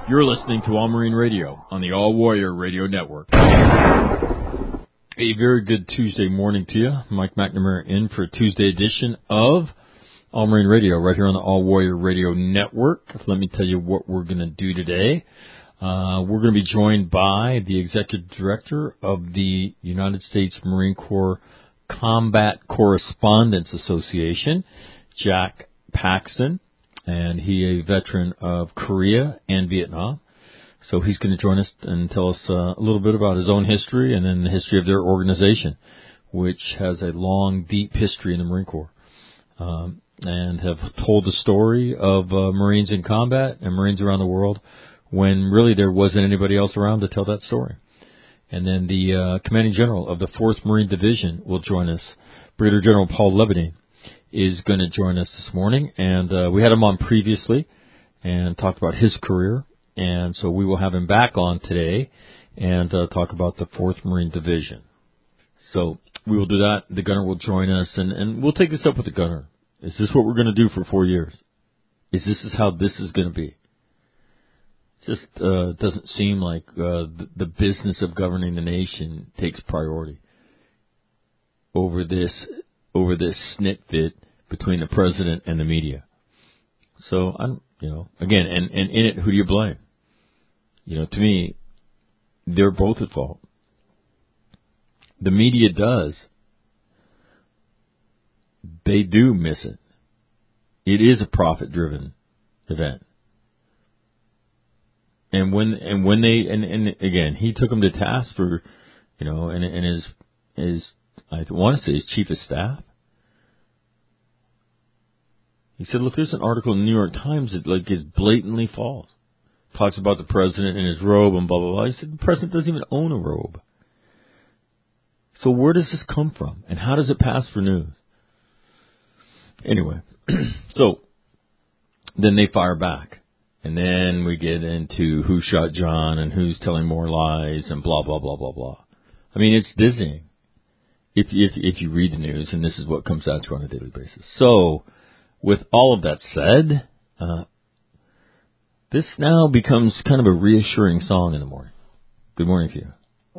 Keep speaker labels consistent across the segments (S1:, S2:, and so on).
S1: You're listening to All Marine Radio on the All Warrior Radio Network. A very good Tuesday morning to you. Mike McNamara in for a Tuesday edition of All Marine Radio right here on the All Warrior Radio Network. Let me tell you what we're going to do today. We're going to be joined by the Executive Director of the United States Marine Corps Combat Correspondents Association, Jack Paxton. And he a veteran of Korea and Vietnam. So he's going to join us and tell us a little bit about his own history and then the history of their organization, which has a long, deep history in the Marine Corps, and have told the story of Marines in combat and Marines around the world when really there wasn't anybody else around to tell that story. And then the Commanding General of the 4th Marine Division will join us, Brigadier General Paul Lebedein, is going to join us this morning, and we had him on previously and talked about his career, and so we will have him back on today and talk about the 4th Marine Division. So we will do that. The gunner will join us, and we'll take this up with the gunner. Is this what we're going to do for 4 years? Is how this is going to be? It just doesn't seem like the business of governing the nation takes priority over this snit fit between the president and the media. So again, and in it, who do you blame? To me, they're both at fault. The media does. They do miss it. It is a profit-driven event. And when they again, he took them to task for, and his I want to say his chief of staff. He said, look, there's an article in the New York Times that is blatantly false. Talks about the president and his robe and blah, blah, blah. He said the president doesn't even own a robe. So where does this come from? And how does it pass for news? Anyway, so then they fire back. And then we get into who shot John and who's telling more lies and blah, blah, blah, blah, blah. I mean, it's dizzying if you read the news, and this is what comes out to you on a daily basis. So, with all of that said, this now becomes kind of a reassuring song in the morning. Good morning to you.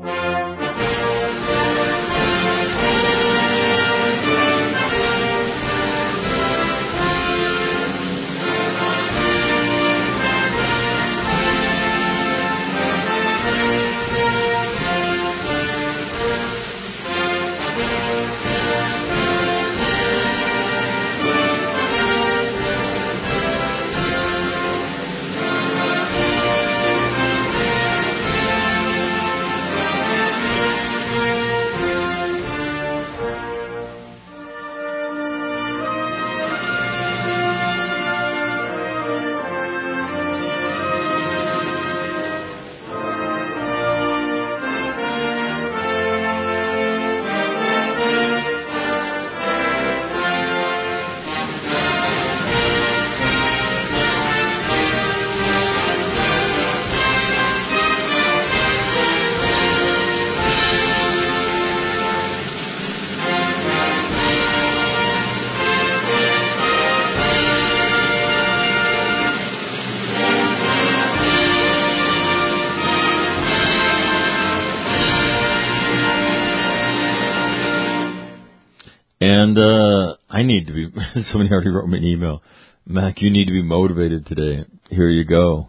S1: And I need to be, somebody already wrote me an email. Mac, you need to be motivated today. Here you go.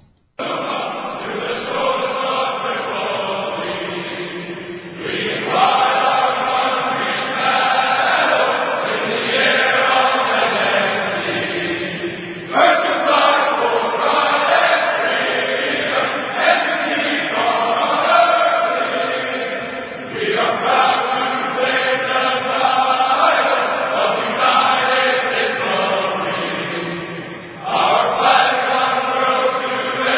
S2: Our flag comes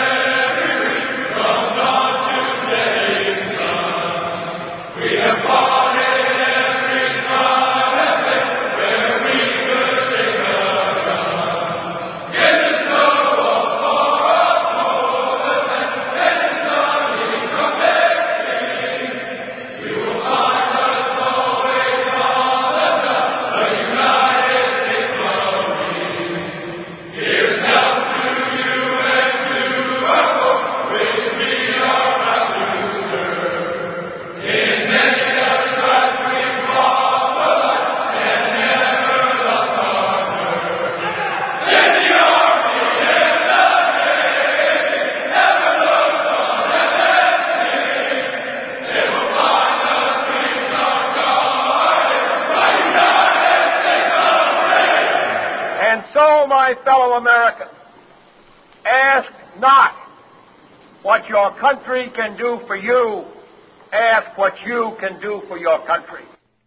S2: my fellow Americans, ask not what your country can do for you. Ask what you can do for your country.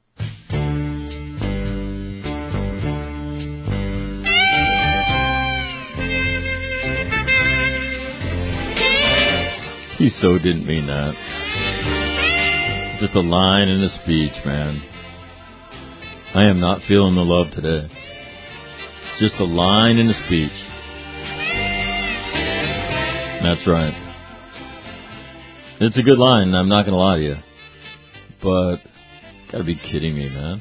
S1: He so didn't mean that. Just a line in the speech, man. I am not feeling the love today. Just a line in the speech. That's right. It's a good line, I'm not going to lie to you. But, gotta be kidding me, man.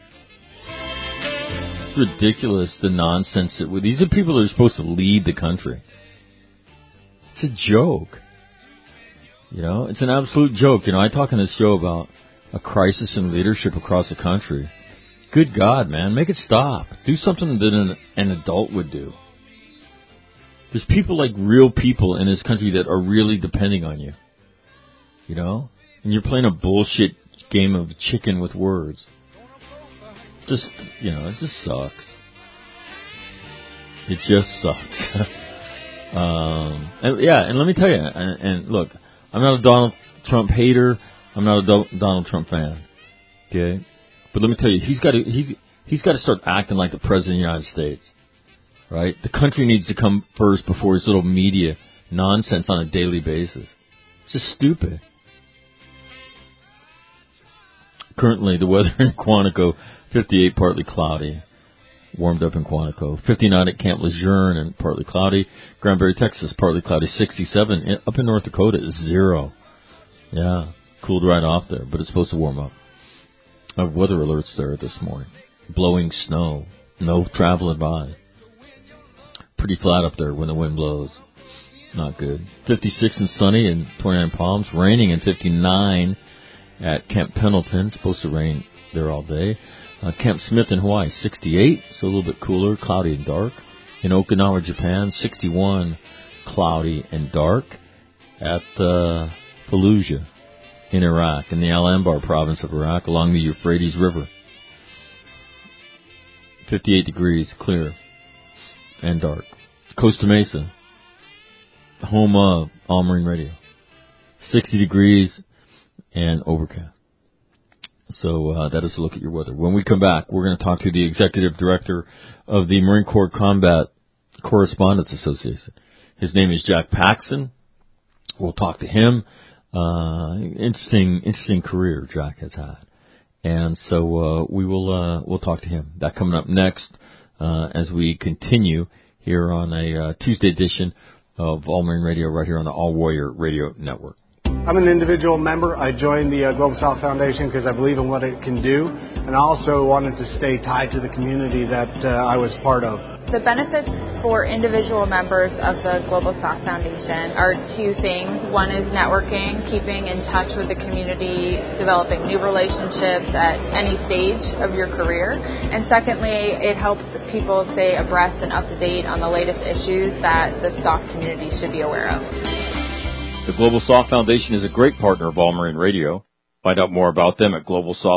S1: It's ridiculous, the nonsense that... These are people that are supposed to lead the country. It's a joke. You know, it's an absolute joke. You know, I talk on this show about a crisis in leadership across the country. Good God, man, make it stop. Do something that an adult would do. There's people like real people in this country that are really depending on you. You know? And you're playing a bullshit game of chicken with words. Just, you know, it just sucks. It just sucks. And let me tell you, and look, I'm not a Donald Trump hater. I'm not a Donald Trump fan. Okay? But let me tell you, he's got to start acting like the President of the United States. Right? The country needs to come first before his little media nonsense on a daily basis. It's just stupid. Currently, the weather in Quantico, 58, partly cloudy. Warmed up in Quantico. 59 at Camp Lejeune and partly cloudy. Granbury, Texas, partly cloudy. 67. Up in North Dakota is 0. Yeah, cooled right off there, but it's supposed to warm up. I have weather alerts there this morning. Blowing snow. No travel advised. Pretty flat up there when the wind blows. Not good. 56 and sunny and 29 Palms. Raining and 59 at Camp Pendleton. Supposed to rain there all day. Camp Smith in Hawaii, 68, so a little bit cooler, cloudy and dark. In Okinawa, Japan, 61, cloudy and dark. At Fallujah in Iraq, in the Al-Anbar province of Iraq, along the Euphrates River. 58 degrees, clear and dark. Costa Mesa, home of All Marine Radio. 60 degrees and overcast. So that is a look at your weather. When we come back, we're going to talk to the Executive Director of the Marine Corps Combat Correspondence Association. His name is Jack Paxson. We'll talk to him. Interesting career Jack has had. And so we'll talk to him. That coming up next as we continue here on a Tuesday edition of All Marine Radio right here on the All Warrior Radio Network.
S3: I'm an individual member. I joined the Global South Foundation because I believe in what it can do, and I also wanted to stay tied to the community that I was part of.
S4: The benefits for individual members of the Global South Foundation are two things. One is networking, keeping in touch with the community, developing new relationships at any stage of your career. And secondly, it helps people stay abreast and up to date on the latest issues that the SOF community should be aware of.
S1: The Global Soft Foundation is a great partner of All Marine Radio. Find out more about them at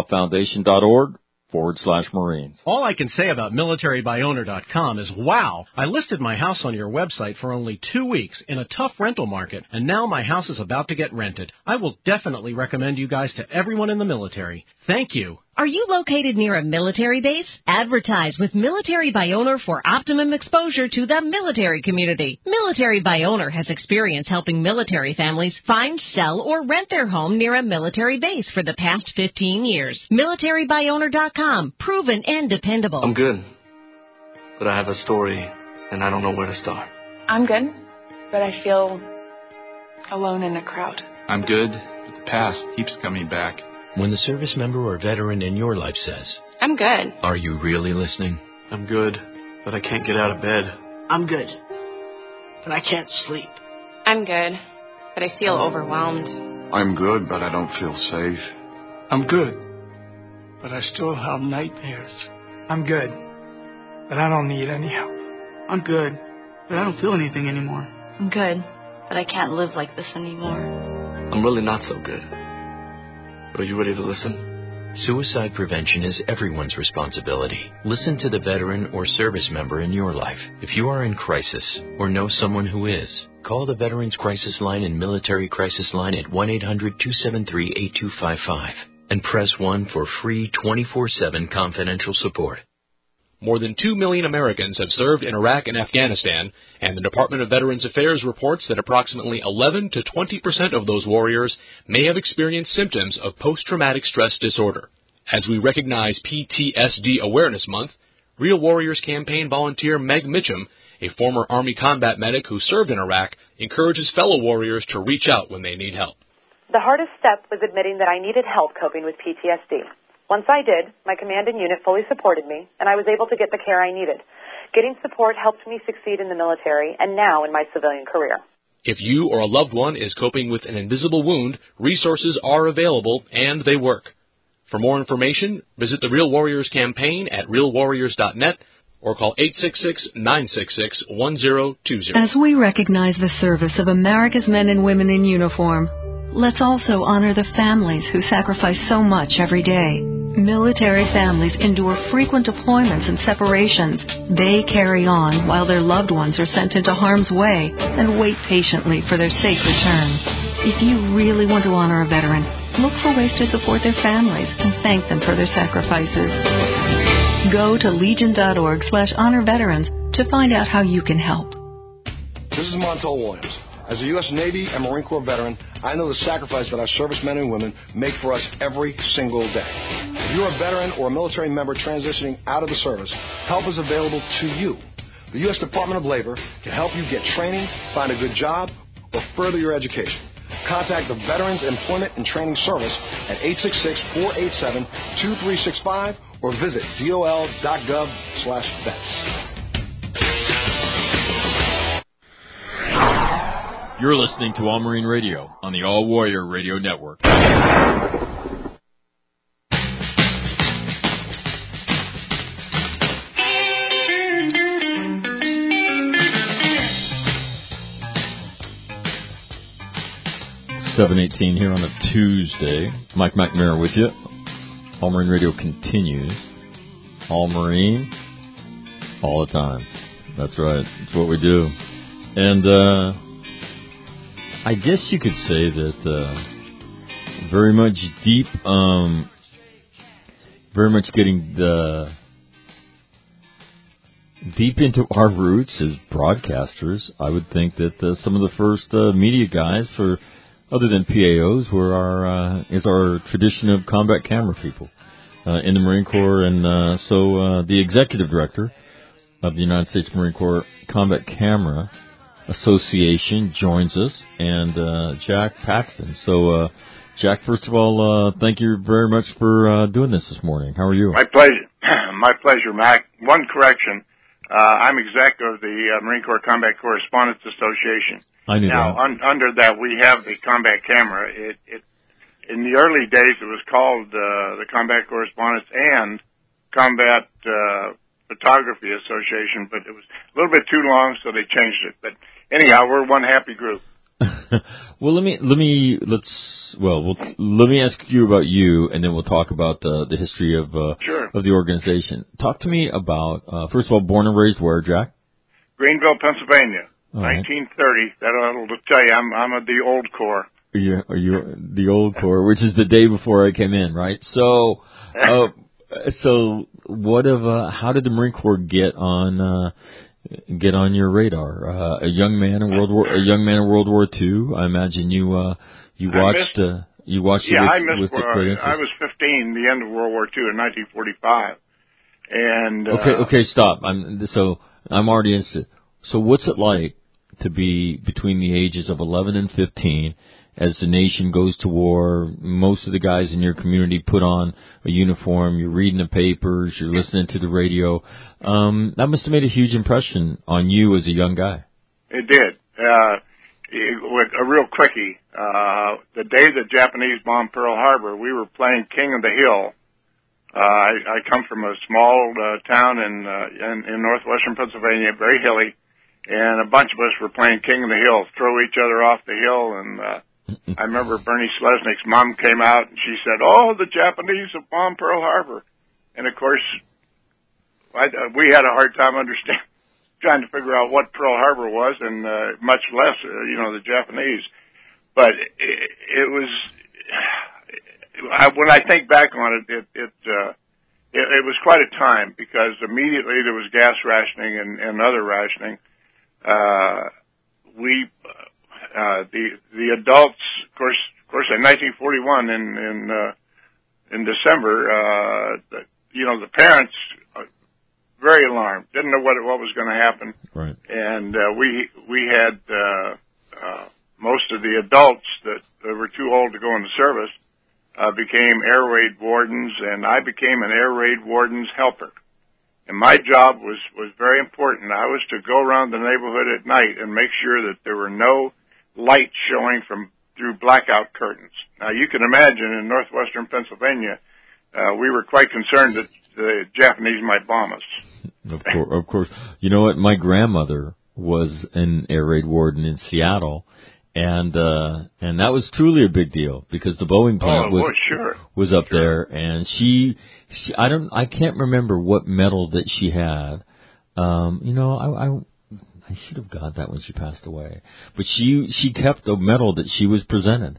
S1: globalsoftfoundation.org/Marines.
S5: All I can say about militarybyowner.com is, wow, I listed my house on your website for only 2 weeks in a tough rental market, and now my house is about to get rented. I will definitely recommend you guys to everyone in the military. Thank you.
S6: Are you located near a military base? Advertise with Military by Owner for optimum exposure to the military community. Military by Owner has experience helping military families find, sell, or rent their home near a military base for the past 15 years. MilitaryByOwner.com. Proven and dependable.
S7: I'm good, but I have a story, and I don't know where to start.
S8: I'm good, but I feel alone in a crowd.
S9: I'm good, but the past keeps coming back.
S10: When the service member or veteran in your life says,
S8: I'm good.
S10: Are you really listening?
S7: I'm good, but I can't get out of bed.
S11: I'm good, but I can't sleep.
S8: I'm good, but I feel overwhelmed.
S12: I'm good, but I don't feel safe.
S13: I'm good, but I still have nightmares.
S14: I'm good, but I don't need any help.
S11: I'm good, but I don't feel anything anymore.
S15: I'm good, but I can't live like this anymore.
S7: I'm really not so good. Are you ready to listen?
S10: Suicide prevention is everyone's responsibility. Listen to the veteran or service member in your life. If you are in crisis or know someone who is, call the Veterans Crisis Line and Military Crisis Line at 1-800-273-8255 and press 1 for free 24/7 confidential support.
S16: More than 2 million Americans have served in Iraq and Afghanistan, and the Department of Veterans Affairs reports that approximately 11 to 20% of those warriors may have experienced symptoms of post-traumatic stress disorder. As we recognize PTSD Awareness Month, Real Warriors campaign volunteer Meg Mitchum, a former Army combat medic who served in Iraq, encourages fellow warriors to reach out when they need help.
S17: The hardest step was admitting that I needed help coping with PTSD. Once I did, my command and unit fully supported me, and I was able to get the care I needed. Getting support helped me succeed in the military and now in my civilian career.
S16: If you or a loved one is coping with an invisible wound, resources are available and they work. For more information, visit the Real Warriors campaign at realwarriors.net or call 866-966-1020.
S18: As we recognize the service of America's men and women in uniform, let's also honor the families who sacrifice so much every day. Military families endure frequent deployments and separations. They carry on while their loved ones are sent into harm's way and wait patiently for their safe return. If you really want to honor a veteran, look for ways to support their families and thank them for their sacrifices. Go to legion.org/honorveterans to find out how you can help.
S19: This is Montel Williams. As a U.S. Navy and Marine Corps veteran, I know the sacrifice that our servicemen and women make for us every single day. If you're a veteran or a military member transitioning out of the service, help is available to you. The U.S. Department of Labor can help you get training, find a good job, or further your education. Contact the Veterans Employment and Training Service at 866-487-2365 or visit dol.gov/vets.
S1: You're listening to All Marine Radio on the All Warrior Radio Network. .718 here on a Tuesday. Mike McNamara with you. All Marine Radio continues. All Marine, all the time. That's right. That's what we do. And I guess you could say that very much deep, very much getting deep into our roots as broadcasters. I would think that some of the first media guys, for other than PAOs, were our tradition of combat camera people in the Marine Corps, and so the executive director of the United States Marine Corps Combat Camera Association joins us, and Jack Paxton. So, Jack, first of all, thank you very much for doing this morning. How are you?
S20: My pleasure. My pleasure, Mac. One correction. I'm executive of the Marine Corps Combat Correspondents Association.
S1: I knew
S20: now,
S1: that.
S20: Under that, we have the combat camera. In the early days, it was called the Combat Correspondents and Combat Photography Association, but it was a little bit too long, so they changed it. But anyhow, we're one happy group.
S1: Well, let me ask you about you, and then we'll talk about the history of
S20: sure.
S1: of the organization. Talk to me about first of all, born and raised where, Jack?
S20: Greenville, Pennsylvania,
S1: all right.
S20: 1930. That'll tell you I'm of the old Corps.
S1: You're the old Corps, which is the day before I came in, right? So, so what how did the Marine Corps get on your radar? A young man in World War II. I imagine you watched. You watched.
S20: Yeah, I missed. I was 15, the end of World War II in 1945. And
S1: okay, stop. I'm already interested. So what's it like to be between the ages of 11 and 15? As the nation goes to war, most of the guys in your community put on a uniform. You're reading the papers. You're listening to the radio. That must have made a huge impression on you as a young guy.
S20: It did. A real quickie. The day the Japanese bombed Pearl Harbor, we were playing King of the Hill. I come from a small town in northwestern Pennsylvania, very hilly, and a bunch of us were playing King of the Hill, throw each other off the hill, and I remember Bernie Slesnick's mom came out and she said, "Oh, the Japanese have bombed Pearl Harbor," and of course, we had a hard time trying to figure out what Pearl Harbor was, and much less, the Japanese. But it was. When I think back on it, it was quite a time, because immediately there was gas rationing and other rationing. The adults, of course, in 1941 in December, the parents very alarmed, didn't know what was going to happen,
S1: right?
S20: And we had most of the adults that were too old to go into service became air raid wardens, and I became an air raid warden's helper. And my job was very important. I was to go around the neighborhood at night and make sure that there were no lights showing through blackout curtains. Now, you can imagine in northwestern Pennsylvania, we were quite concerned that the Japanese might bomb us.
S1: Of course. You know what? My grandmother was an air raid warden in Seattle, and that was truly a big deal, because the Boeing plant was up there, and I can't remember what medal that she had. I should have got that when she passed away, but she kept the medal that she was presented.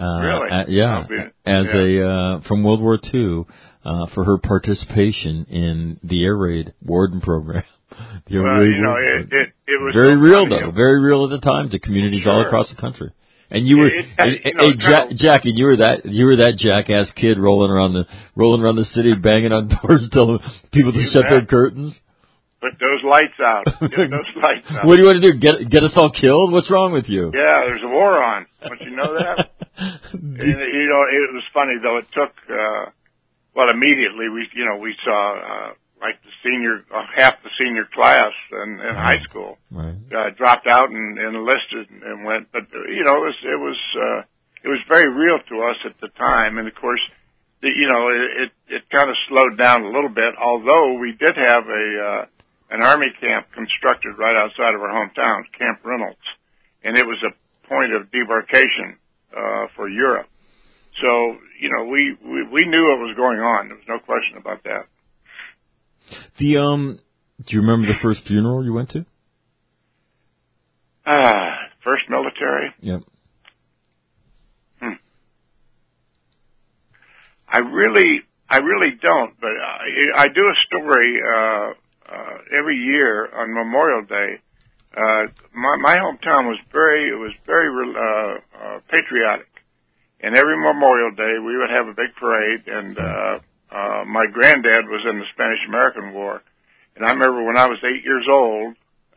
S20: Really?
S1: From World War II, for her participation in the air raid warden program.
S20: It was
S1: very real, though. Very real at the time to communities all across the country. And you were, Jackie, you were that jackass kid rolling around the city, banging on doors, telling people to shut their curtains.
S20: Put those lights out. Get those lights out.
S1: What do you want to do? Get us all killed? What's wrong with you?
S20: Yeah, there's a war on. Don't you know that? It was funny though. It took immediately we saw like half the senior class in high school dropped out and enlisted and went. But it was very real to us at the time, and of course, it kind of slowed down a little bit. Although we did have an army camp constructed right outside of our hometown, Camp Reynolds, and it was a point of debarkation for Europe. So we knew what was going on. There was no question about that.
S1: Do you remember the first funeral you went to?
S20: First military?
S1: Yep.
S20: I really don't, but I do a story every year on Memorial Day. My hometown was very patriotic, and every Memorial Day we would have a big parade. And my granddad was in the Spanish-American War, and I remember when I was 8 years old,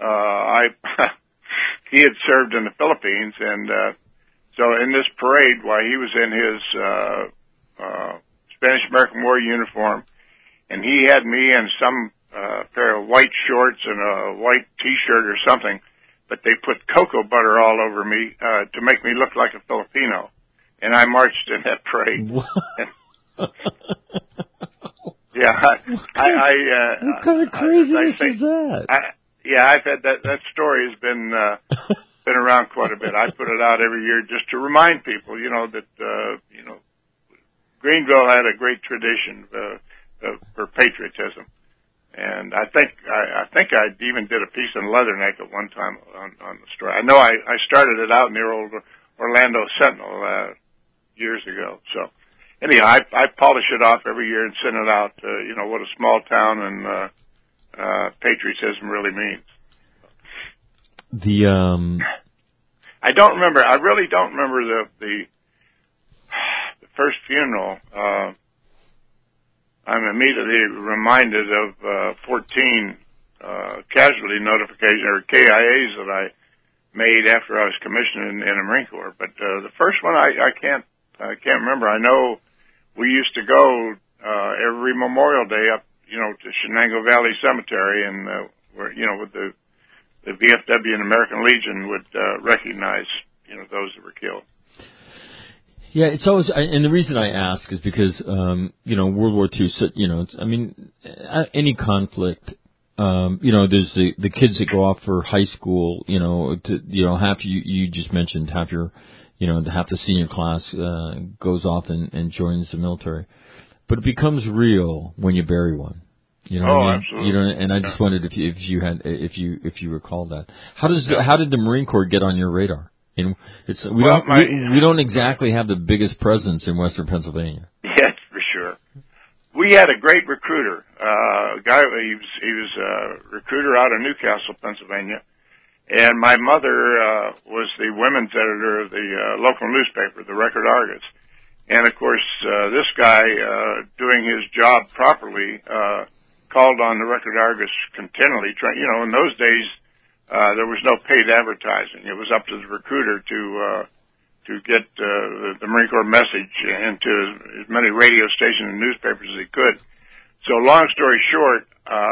S20: he had served in the Philippines, and so in this parade, while he was in his Spanish-American War uniform, and he had me in some pair of white shorts and a white T-shirt or something, but they put cocoa butter all over me to make me look like a Filipino, and I marched in that parade.
S1: What kind of craziness is that?
S20: I've had that story has been around quite a bit. I put it out every year just to remind people, that Greenville had a great tradition for patriotism. And I think I even did a piece in Leatherneck at one time on the story. I know I started it out in the old Orlando Sentinel years ago. So anyhow, I polish it off every year and send it out. What a small town and patriotism really means. I don't remember. I really don't remember the first funeral. I'm immediately reminded of 14 casualty notifications or KIAs that I made after I was commissioned in the Marine Corps. But the first one I can't remember. I know we used to go every Memorial Day up, to Shenango Valley Cemetery, and where with the VFW and American Legion would recognize those that were killed.
S1: Yeah, it's always, and the reason I ask is because, World War II, any conflict there's the kids that go off for high school, half you just mentioned half your, half the senior class, goes off and joins the military. But it becomes real when you bury one.
S20: Absolutely.
S1: And I just wondered if you recall that. How did the Marine Corps get on your radar? And we don't exactly have the biggest presence in Western Pennsylvania.
S20: Yes, for sure. We had a great recruiter, a guy. He was a recruiter out of Newcastle, Pennsylvania, and my mother was the women's editor of the local newspaper, the Record Argus. And of course, this guy, doing his job properly, called on the Record Argus continually. In those days, there was no paid advertising. It was up to the recruiter to get the Marine Corps message into as many radio stations and newspapers as he could. So, long story short,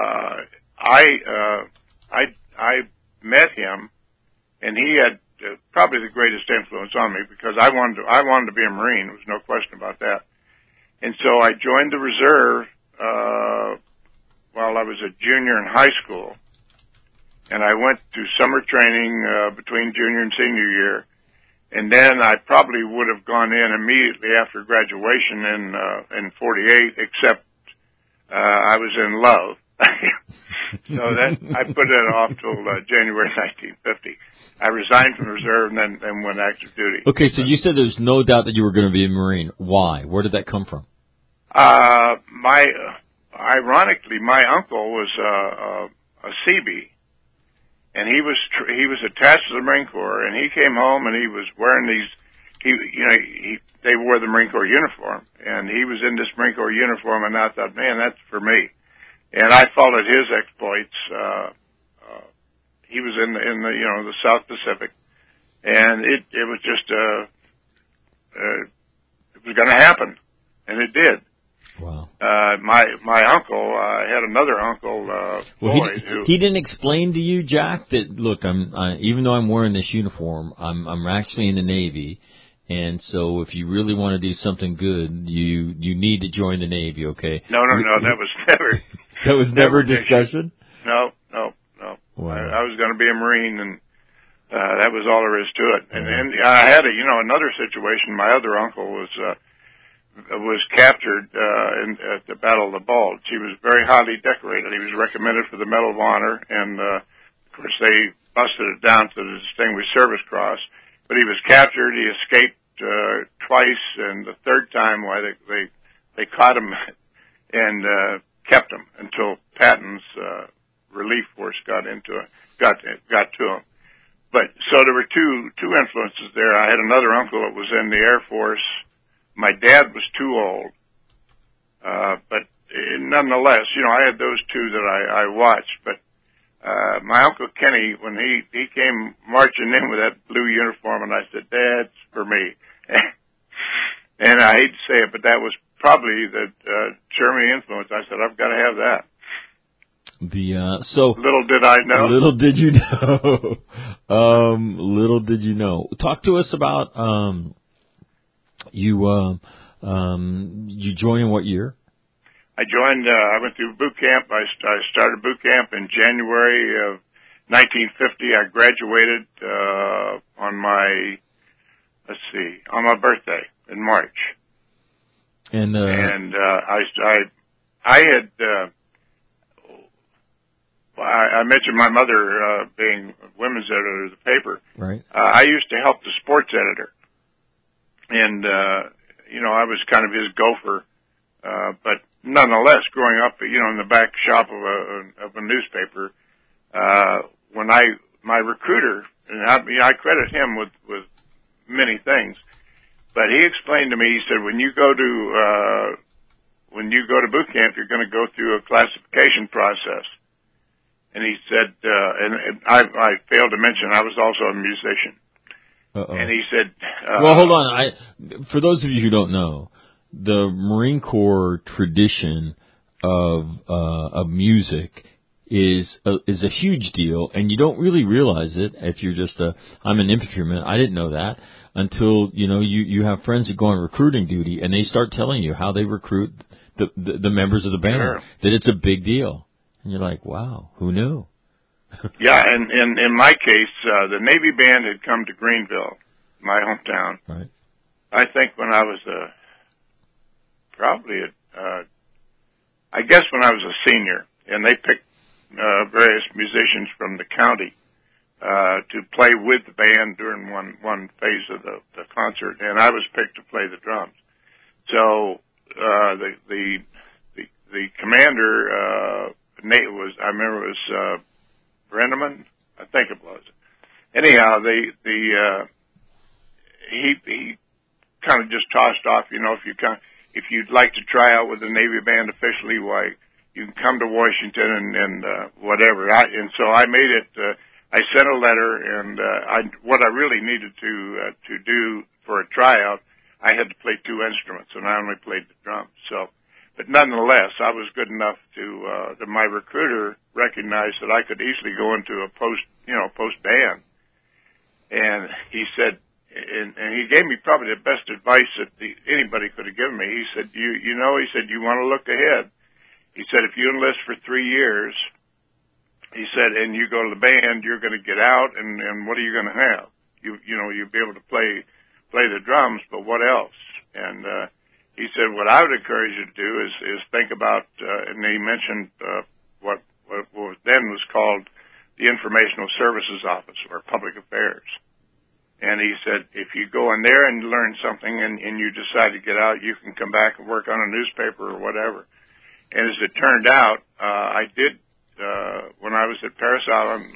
S20: I met him, and he had probably the greatest influence on me because I wanted to be a Marine. There was no question about that. And so I joined the reserve while I was a junior in high school, and I went to summer training between junior and senior year. And then I probably would have gone in immediately after graduation in 48, except I was in love. So I put it off till January 1950. I resigned from the reserve and then went active duty.
S1: Okay, so you said there's no doubt that you were going to be a Marine. Why? Where did that come from?
S20: Ironically, my uncle was a Seabee. And he was attached to the Marine Corps, and he came home and he was wearing these. They wore the Marine Corps uniform, and he was in this Marine Corps uniform, and I thought, man, that's for me. And I followed his exploits. He was in the South Pacific, and it was just it was going to happen, and it did.
S1: Wow.
S20: My uncle had another uncle, Floyd,
S1: he didn't explain to you, Jack, that look, even though I'm wearing this uniform, I'm actually in the Navy, and so if you really want to do something good, you need to join the Navy, okay?
S20: No, that was never.
S1: That was never a discussion?
S20: No.
S1: Wow.
S20: I was going to be a Marine, and that was all there is to it. And then I had another situation. My other uncle was captured at the Battle of the Bulge. He was very highly decorated. He was recommended for the Medal of Honor, and of course they busted it down to the Distinguished Service Cross. But he was captured. He escaped twice, and the third time, they caught him and kept him until Patton's relief force got to him. But so there were two influences there. I had another uncle that was in the Air Force. My dad was too old, but nonetheless, I had those two that I watched. But my Uncle Kenny, when he came marching in with that blue uniform, and I said, "That's for me." And I hate to say it, but that was probably the Germany influence. I said, "I've got to have that." Little did I know.
S1: Little did you know. Little did you know. Talk to us about you joined in what year?
S20: I joined, I went through boot camp. I started boot camp in January of 1950. I graduated on my birthday in March.
S1: And
S20: I mentioned my mother being women's editor of the paper.
S1: Right.
S20: I used to help the sports editor. And, I was kind of his gopher. But nonetheless, growing up, in the back shop of a newspaper, when my recruiter, and I credit him with many things, but he explained to me, he said, when you go to boot camp, you're going to go through a classification process. And he said, and I failed to mention, I was also a musician.
S1: Uh-oh.
S20: And he said,
S1: well, hold on. For those of you who don't know, the Marine Corps tradition of music is a huge deal, and you don't really realize it if you're just I'm an infantryman. I didn't know that until you have friends that go on recruiting duty, and they start telling you how they recruit the members of the band.
S20: Sure.
S1: That it's a big deal. And you're like, wow, who knew?
S20: Yeah, and in my case, the Navy band had come to Greenville, my hometown.
S1: Right.
S20: I think when I was I guess when I was a senior, and they picked various musicians from the county to play with the band during one phase of the concert, and I was picked to play the drums. So the commander Nate was, I remember it was Brenneman, I think it was. Anyhow, he kind of just tossed off, if you'd like to try out with the Navy band officially, why, you can come to Washington and whatever. So I made it. I sent a letter, and what I really needed to do for a tryout, I had to play two instruments, and I only played the drums. So, but nonetheless, I was good enough that my recruiter recognized that I could easily go into a post band, and he said. And he gave me probably the best advice that anybody could have given me. He said, he said, you want to look ahead. He said, if you enlist for 3 years, he said, and you go to the band, you're going to get out, and what are you going to have? You'll be able to play the drums, but what else? And he said, what I would encourage you to do is think about, and he mentioned what then was called the Informational Services Office, or Public Affairs. And he said, if you go in there and learn something and you decide to get out, you can come back and work on a newspaper or whatever. And as it turned out, I did, when I was at Parris Island,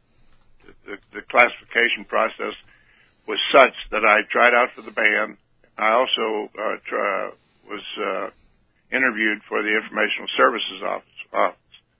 S20: the classification process was such that I tried out for the band. I also was interviewed for the Informational Services Office.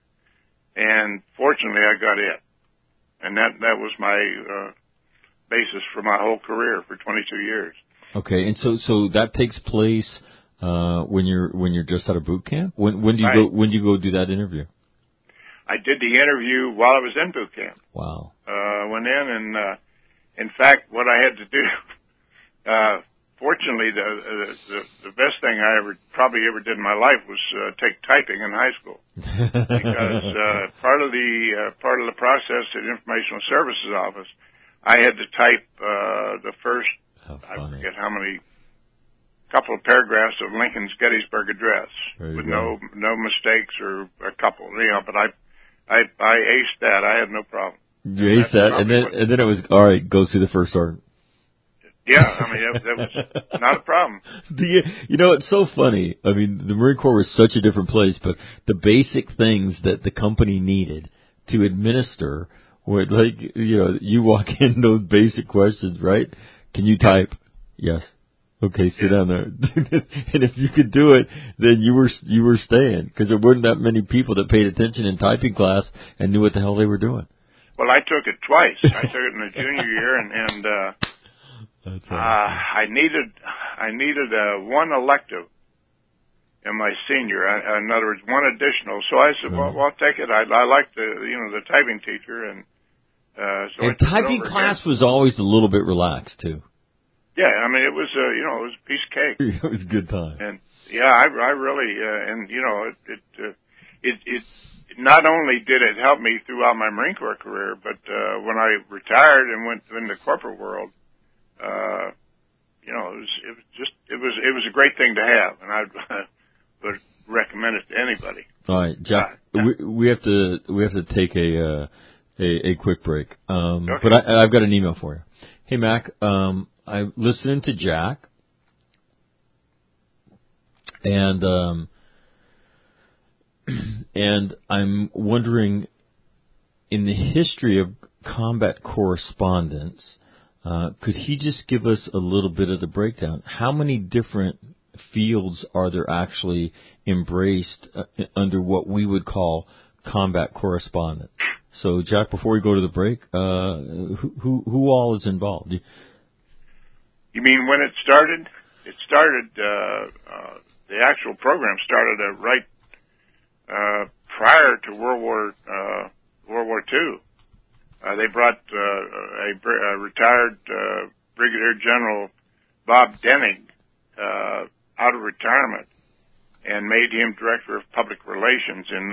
S20: And fortunately, I got it. And that was my basis for my whole career for 22 years.
S1: Okay, and so that takes place when you're just out of boot camp. When do you go do that interview?
S20: I did the interview while I was in boot camp.
S1: Wow.
S20: Went in and in fact, what I had to do. Fortunately, the best thing I probably ever did in my life was take typing in high school, because part of the process at Informational Services Office, I had to type the first, I forget how many, couple of paragraphs of Lincoln's Gettysburg Address with no mistakes or a couple, but I aced that. I had no problem.
S1: You aced that, and then it was all right. Go through the first sergeant.
S20: Yeah, I mean that was not a problem.
S1: It's so funny. I mean, the Marine Corps was such a different place, but the basic things that the company needed to administer. Where, you walk in those basic questions, right? Can you type? Yes. Okay, sit down there. And if you could do it, then you were staying, because there weren't that many people that paid attention in typing class and knew what the hell they were doing.
S20: Well, I took it twice. I took it in the junior year, and
S1: that's awesome.
S20: I needed one elective in my senior. In other words, one additional. So I said, well, I'll take it. I liked the typing teacher, and
S1: and typing class was always a little bit relaxed too.
S20: Yeah, I mean it was it was a piece of cake.
S1: It was a good time.
S20: And yeah, I really and it not only did it help me throughout my Marine Corps career, but when I retired and went in the corporate world, it was a great thing to have, and I would recommend it to anybody.
S1: All right, Jack, we have to take a quick break. Okay. But I've got an email for you. Hey, Mac, I listened to Jack, and I'm wondering, in the history of combat correspondence, could he just give us a little bit of the breakdown? How many different fields are there actually embraced under what we would call combat correspondence? So, Jack, before we go to the break, who all is involved?
S20: You mean when it started? It started, the actual program started right prior to World War II. They brought a retired Brigadier General Bob Denning out of retirement, and made him director of public relations in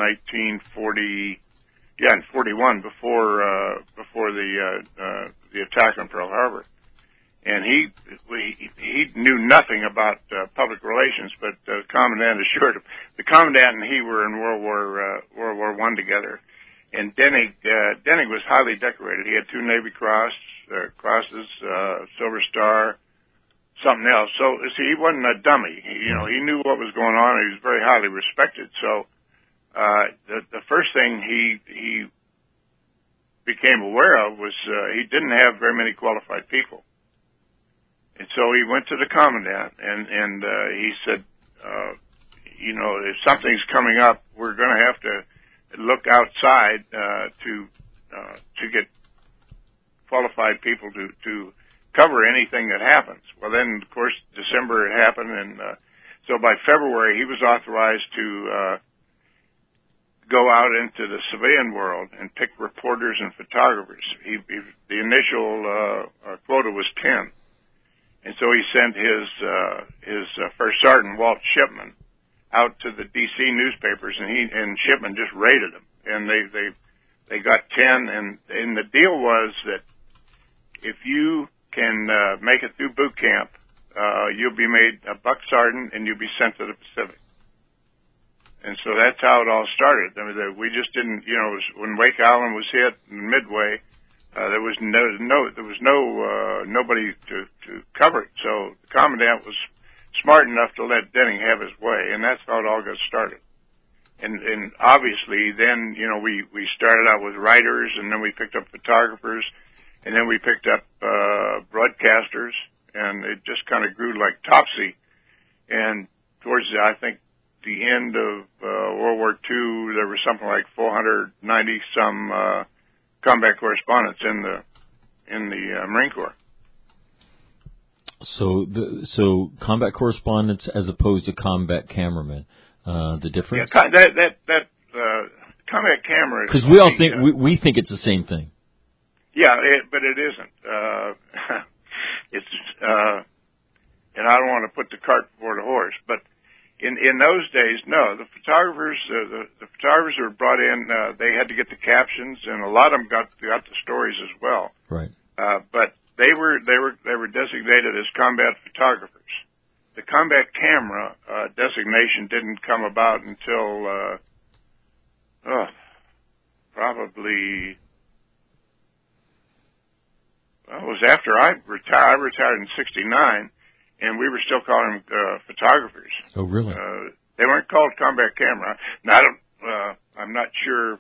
S20: 1941, before the attack on Pearl Harbor. And he knew nothing about public relations, but the commandant assured him. The commandant and he were in World War I together. And Denning was highly decorated. He had 2 Navy crosses, Silver Star, something else. So, see, he wasn't a dummy. He knew what was going on, and he was very highly respected. So, the first thing he became aware of was he didn't have very many qualified people. And so he went to the commandant, and he said, if something's coming up, we're going to have to look outside to get qualified people to cover anything that happens. Well, then, of course, December it happened, and so by February he was authorized to go out into the civilian world and pick reporters and photographers. The initial quota was 10. And so he sent his first sergeant, Walt Shipman, out to the D.C. newspapers, and Shipman just rated them. And they got 10, and the deal was that if you can make it through boot camp, you'll be made a buck sergeant, and you'll be sent to the Pacific. And so that's how it all started. I mean, we just didn't, when Wake Island was hit in Midway, there was nobody to cover it. So the commandant was smart enough to let Denning have his way, and that's how it all got started. And obviously then, we started out with writers, and then we picked up photographers, and then we picked up broadcasters, and it just kind of grew like Topsy. And towards I think the end of World War II, there was something like 490 some combat correspondents in the Marine Corps.
S1: So combat correspondents as opposed to combat cameramen, the difference?
S20: Yeah, that combat camera.
S1: Because we all think we think it's the same thing.
S20: Yeah, but it isn't. And I don't want to put the cart before the horse, but in those days, no. The photographers who were brought in, they had to get the captions, and a lot of them got the stories as well.
S1: Right.
S20: But they were designated as combat photographers. The combat camera designation didn't come about until probably. Well, it was after I retired. I retired in '69. And we were still calling them photographers.
S1: Oh, really?
S20: They weren't called combat camera. Now, I'm not sure.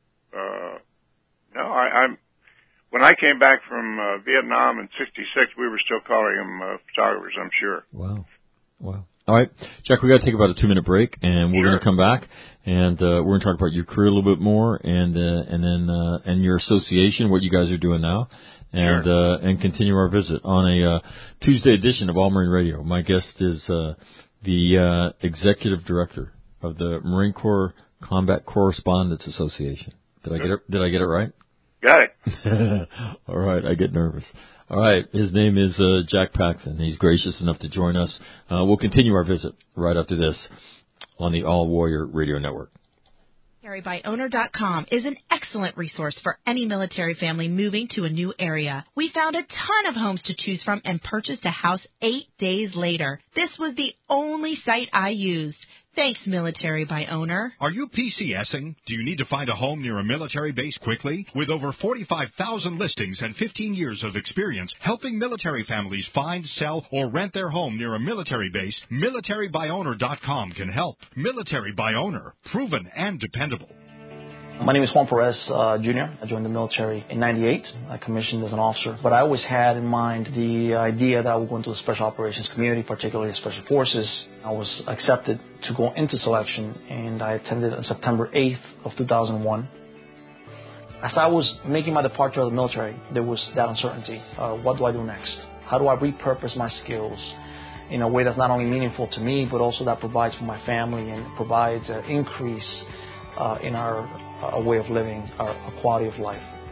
S20: When I came back from Vietnam in '66, we were still calling them photographers, I'm sure.
S1: Wow. All right, Jack, we got to take about a 2-minute break, and we're going to come back, and we're going to talk about your career a little bit more, and then your association, what you guys are doing now. And continue our visit on a Tuesday edition of All Marine Radio. My guest is the executive director of the Marine Corps Combat Correspondents Association. Did I get it right?
S20: Got it.
S1: All right, I get nervous. All right, his name is Jack Paxton. He's gracious enough to join us. We'll continue our visit right after this on the All Warrior Radio Network.
S6: MilitaryByOwner.com is an excellent resource for any military family moving to a new area. We found a ton of homes to choose from and purchased a house 8 days later. This was the only site I used. Thanks, Military by Owner.
S21: Are you PCSing? Do you need to find a home near a military base quickly? With over 45,000 listings and 15 years of experience helping military families find, sell, or rent their home near a military base, MilitaryByOwner.com can help. Military by Owner. Proven and dependable.
S22: My name is Juan Perez Jr. I joined the military in '98. I commissioned as an officer. But I always had in mind the idea that I would go into the Special Operations community, particularly Special Forces. I was accepted to go into selection, and I attended on September 8th of 2001. As I was making my departure of the military, there was that uncertainty. What do I do next? How do I repurpose my skills in a way that's not only meaningful to me, but also that provides for my family and provides an increase in our way of living, our quality of life.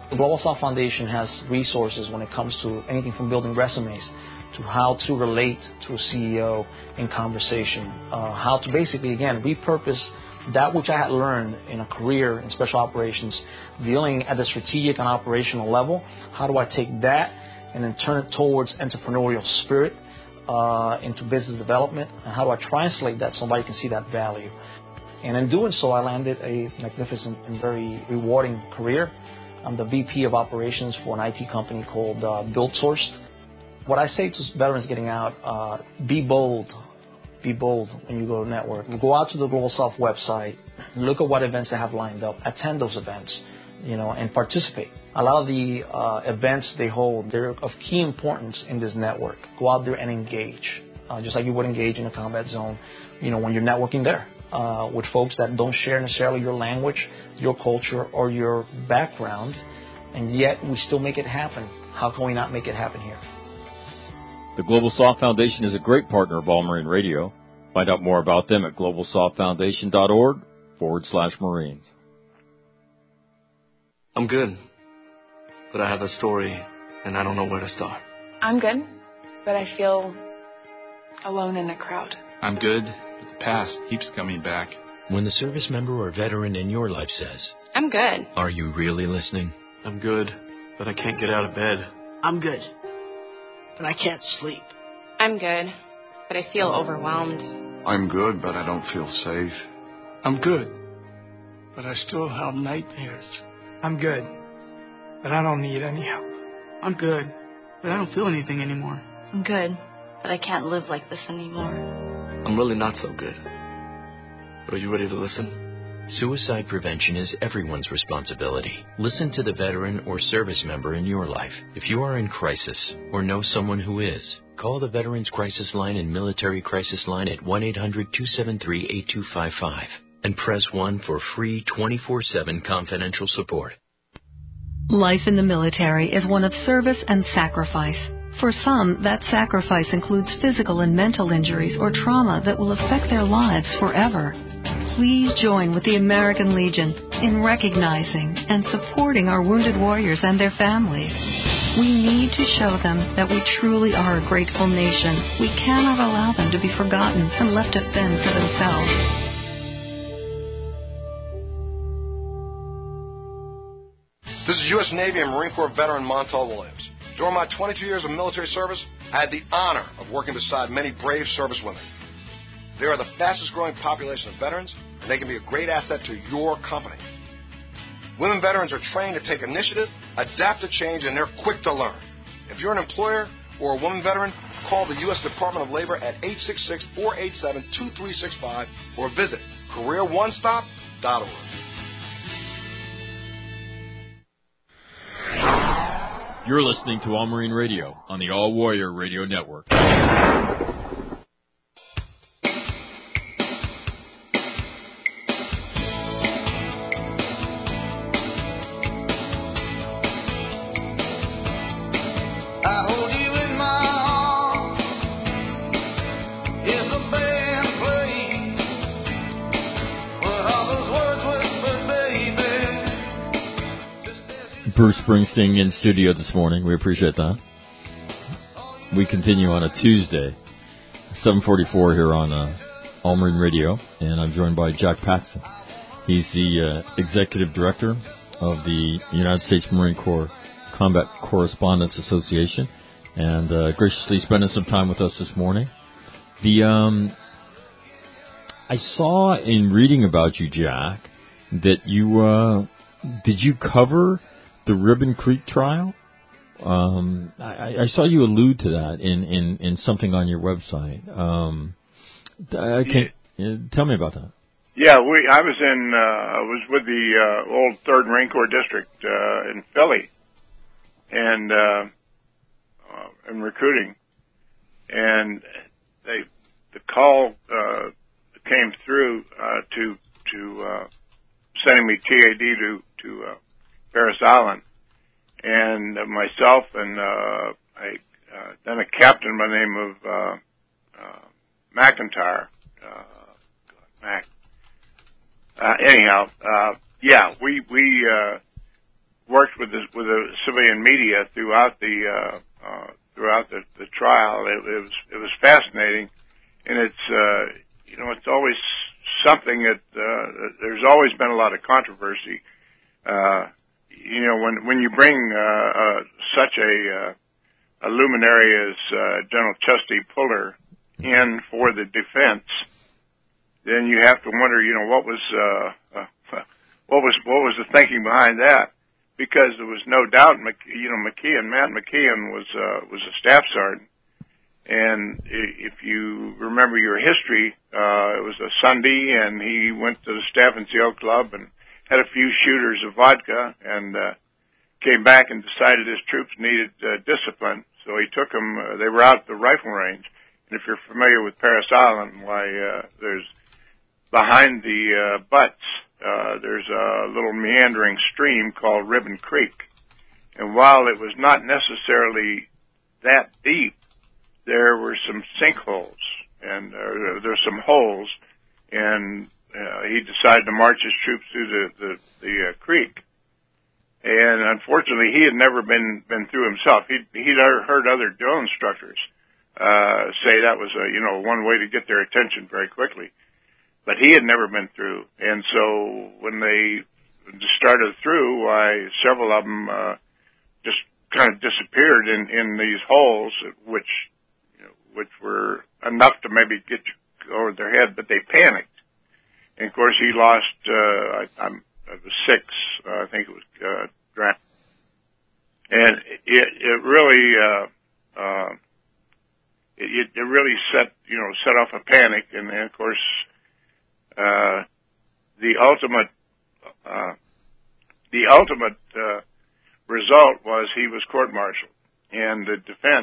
S22: The Global South Foundation has resources when it comes to anything from building resumes to how to relate to a CEO in conversation, how to basically, again, repurpose that which I had learned in a career in special operations, dealing at the strategic and operational level. How do I take that and then turn it towards entrepreneurial spirit into business development? And how do I translate that so somebody can see that value? And in doing so, I landed a magnificent and very rewarding career. I'm the VP of operations for an IT company called BuildSource. What I say to veterans getting out, be bold. Be bold when you go to network. Go out to the Global South website, look at what events they have lined up, attend those events, and participate. A lot of the events they hold, they're of key importance in this network. Go out there and engage, just like you would engage in a combat zone, when you're networking there with folks that don't share necessarily your language, your culture, or your background, and yet we still make it happen. How can we not make it happen here?
S1: The Global South Foundation is a great partner of All Marine Radio. Find out more about them at globalsouthfoundation.org/Marines.
S7: I'm good, but I have a story, and I don't know where to start.
S8: I'm good, but I feel alone in a crowd.
S9: I'm good, but the past keeps coming back.
S10: When the service member or veteran in your life says,
S15: I'm good.
S10: Are you really listening?
S7: I'm good, but I can't get out of bed.
S11: I'm good, but I can't sleep.
S15: I'm good, but I feel overwhelmed.
S12: I'm good, but I don't feel safe.
S13: I'm good, but I still have nightmares.
S14: I'm good, but I don't need any help.
S11: I'm good, but I don't feel anything anymore.
S15: I'm good, but I can't live like this anymore.
S7: I'm really not so good. But are you ready to listen?
S10: Suicide prevention is everyone's responsibility. Listen to the veteran or service member in your life. If you are in crisis or know someone who is, call the Veterans Crisis Line and Military Crisis Line at 1-800-273-8255 and press 1 for free 24/7 confidential support.
S18: Life in the military is one of service and sacrifice. For some, that sacrifice includes physical and mental injuries or trauma that will affect their lives forever. Please join with the American Legion in recognizing and supporting our wounded warriors and their families. We need to show them that we truly are a grateful nation. We cannot allow them to be forgotten and left to fend for themselves.
S19: This is U.S. Navy and Marine Corps veteran Montel Williams. During my 22 years of military service, I had the honor of working beside many brave servicewomen. They are the fastest growing population of veterans, and they can be a great asset to your company. Women veterans are trained to take initiative, adapt to change, and they're quick to learn. If you're an employer or a woman veteran, call the U.S. Department of Labor at 866-487-2365 or visit careeronestop.org.
S1: You're listening to All Marine Radio on the All Warrior Radio Network. Bruce Springsteen in studio this morning. We appreciate that. We continue on a Tuesday, 7:44 here on All Marine Radio, and I'm joined by Jack Paxton. He's the Executive Director of the United States Marine Corps Combat Correspondents Association, and graciously spending some time with us this morning. I saw in reading about you, Jack, that you did you cover the Ribbon Creek trial? I saw you allude to that in something on your website. Tell me about that.
S20: Yeah, I was with the old 3rd Marine Corps District in Philly, and in recruiting, and the call came through to sending me TAD to Parris Island, and myself and then a captain by the name of McIntyre, Mac. Anyhow, we worked with the civilian media throughout the trial. It was fascinating, and it's it's always something that there's always been a lot of controversy. When you bring such a luminary as General Chesty Puller in for the defense, then you have to wonder, what was the thinking behind that? Because there was no doubt, Matt McKeon was a staff sergeant, and if you remember your history, it was a Sunday, and he went to the Staff and SEAL Club and had a few shooters of vodka, and came back and decided his troops needed discipline, so he took them. They were out at the rifle range, and if you're familiar with Parris Island, there's behind the Butts. There's a little meandering stream called Ribbon Creek. And while it was not necessarily that deep, there were some sinkholes and there's some holes, and he decided to march his troops through the creek. And unfortunately, he had never been through himself. He'd heard other drill instructors say that was one way to get their attention very quickly. But he had never been through, and so when they started through, several of them just kind of disappeared in these holes, which were enough to maybe get you over their head, but they panicked. And of course, he lost. It was 6, I think it was draft, and it really set off a panic, and of course. The ultimate result was he was court-martialed, and the defense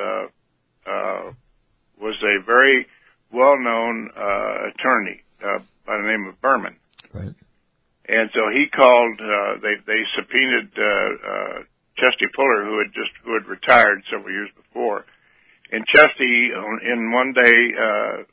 S20: was a very well-known attorney by the name of Berman.
S1: Right.
S20: And so he called. They subpoenaed Chesty Puller, who had retired several years before, and Chesty in one day.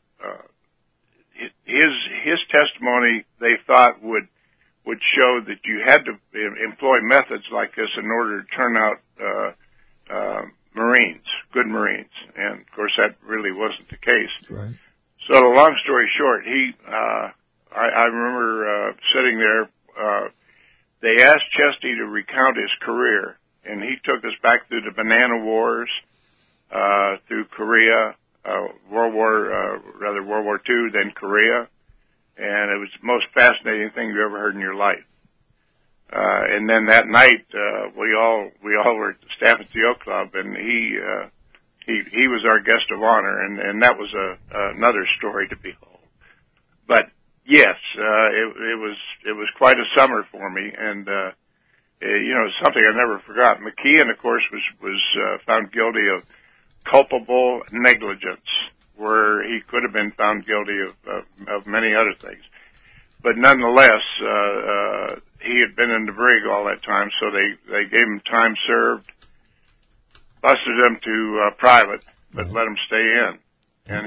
S20: His testimony, they thought, would show that you had to employ methods like this in order to turn out Marines, good Marines, and of course that really wasn't the case.
S1: Right.
S20: So, long story short, I remember sitting there. They asked Chesty to recount his career, and he took us back through the Banana Wars, through Korea. World War II, then Korea, and it was the most fascinating thing you ever heard in your life. And then that night, we all were at the Staff and SEAL Club, and he was our guest of honor, and that was another story to behold. But yes, it was quite a summer for me, and something I never forgot. McKeon, of course, was found guilty of culpable negligence, where he could have been found guilty of many other things. But nonetheless, he had been in the brig all that time, so they gave him time served, busted him to private, but let him stay in. And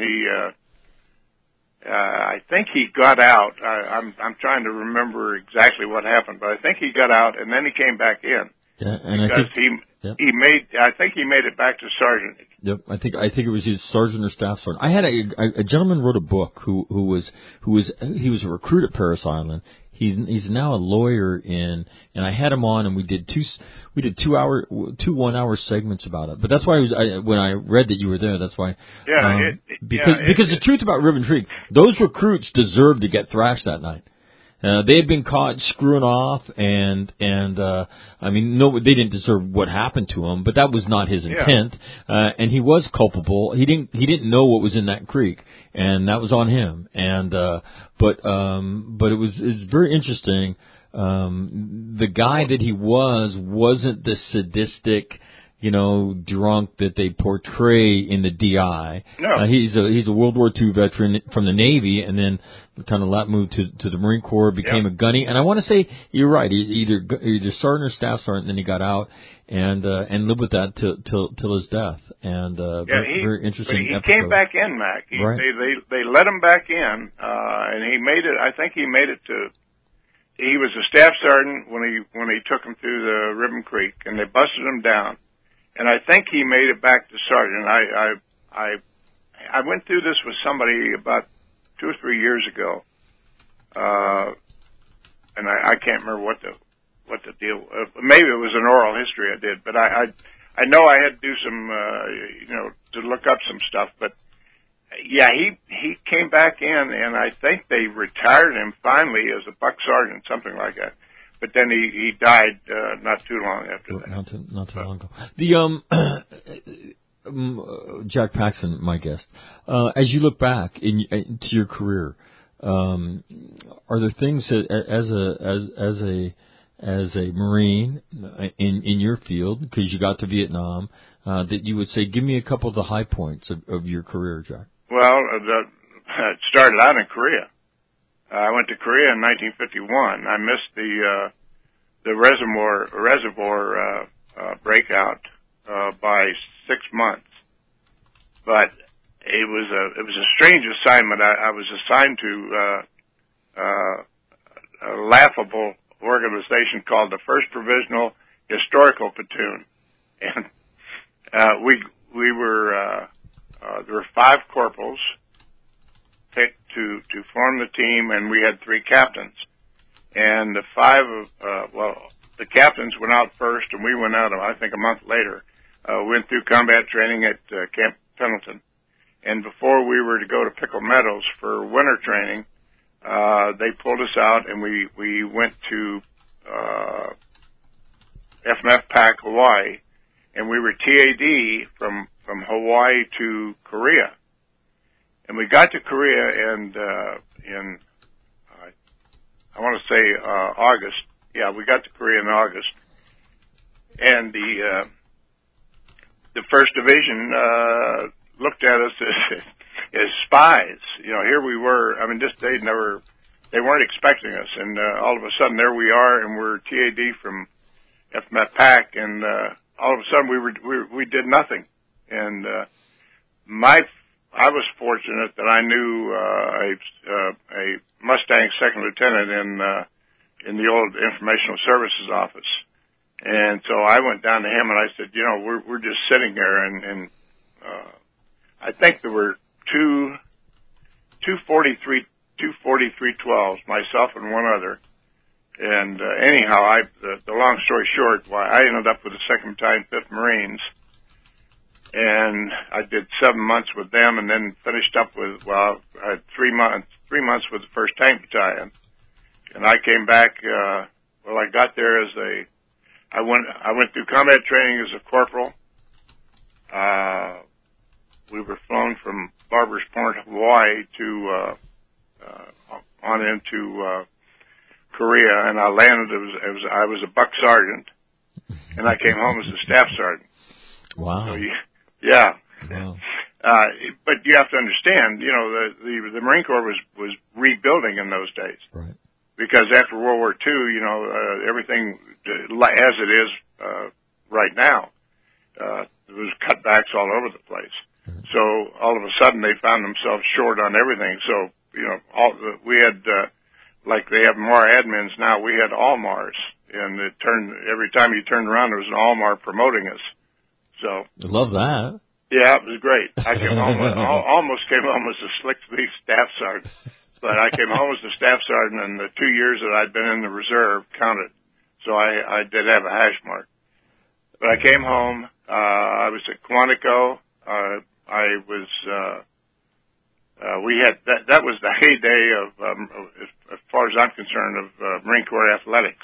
S20: I think he got out. I'm trying to remember exactly what happened, but I think he got out, and then he came back in.
S1: Yeah, and
S20: because I think he made it back to sergeant.
S1: Yep, I think it was his sergeant or staff sergeant. I had a gentleman wrote a book who was a recruit at Parris Island. He's now a lawyer and I had him on, and we did two 1-hour segments about it. But that's why when I read that you were there, that's why.
S20: Yeah,
S1: because the truth about Ribbon Creek, those recruits deserved to get thrashed that night. They had been caught screwing off, and I mean, no, they didn't deserve what happened to him, but that was not his intent. And he was culpable. He didn't know what was in that creek, and that was on him. And but it was very interesting. The guy that he wasn't the sadistic, drunk that they portray in the DI.
S20: No.
S1: He's a World War II veteran from the Navy, and then kind of moved to the Marine Corps, became a gunny. And I want to say you're right. He either sergeant or staff sergeant, and then he got out and lived with that till his death. And very interesting.
S20: But he came back in, Mac. They let him back in, and he made it. I think he made it to he was a staff sergeant when he took him through the Ribbon Creek, and they busted him down. And I think he made it back to sergeant. I went through this with somebody about 2 or 3 years ago, and I can't remember what the deal. Maybe it was an oral history I did, but I know I had to do some to look up some stuff. But yeah, he came back in, and I think they retired him finally as a buck sergeant, something like that. But then he died not too long after that.
S1: Not too long ago. Jack Paxton, my guest. As you look back into your career, are there things that, as a Marine in your field, because you got to Vietnam, that you would say, give me a couple of the high points of your career, Jack?
S20: Well, it started out in Korea. I went to Korea in 1951. I missed the reservoir breakout by 6 months, but it was a strange assignment. I was assigned to a laughable organization called the 1st Provisional Historical Platoon, and we were there were 5 corporals picked to form the team, and we had 3 captains. And the 5 the captains went out first, and we went out, I think, a month later. Went through combat training at Camp Pendleton. And before we were to go to Pickle Meadows for winter training, they pulled us out, and we went to FMF PAC, Hawaii, and we were TAD from Hawaii to Korea. And we got to Korea, and in I want to say August. Yeah, we got to Korea in August, and the 1st Division looked at us as spies. You know, here we were. I mean, they weren't expecting us, and all of a sudden there we are, and we're TAD from FMF PAC, and all of a sudden we did nothing, and I was fortunate that I knew a Mustang second lieutenant in the old informational services office, and so I went down to him and I said, we're just sitting there, and I think there were two 43-12s, myself and one other, and anyhow, the long story short, I ended up with the 2nd Battalion, 5th Marines. And I did 7 months with them, and then finished up with I had 3 months with the 1st Tank Battalion, and I came back. I got there I went through combat training as a corporal. We were flown from Barbers Point, Hawaii, to on into Korea, and I landed. I was a buck sergeant, and I came home as a staff sergeant.
S1: Wow.
S20: So yeah.
S1: Wow.
S20: But you have to understand, the Marine Corps was rebuilding in those days.
S1: Right.
S20: Because after World War II, everything as it is right now, there was cutbacks all over the place. Mm-hmm. So all of a sudden they found themselves short on everything. So we had like they have MAR admins now. We had ALMARs, and every time you turned around, there was an ALMAR promoting us. So
S1: I love that.
S20: Yeah, it was great. I almost came home as a slick leaf staff sergeant, but I came home as a staff sergeant, and the 2 years that I'd been in the reserve counted. So I did have a hash mark. But I came home. I was at Quantico. We had that was the heyday of, as far as I'm concerned, of Marine Corps athletics.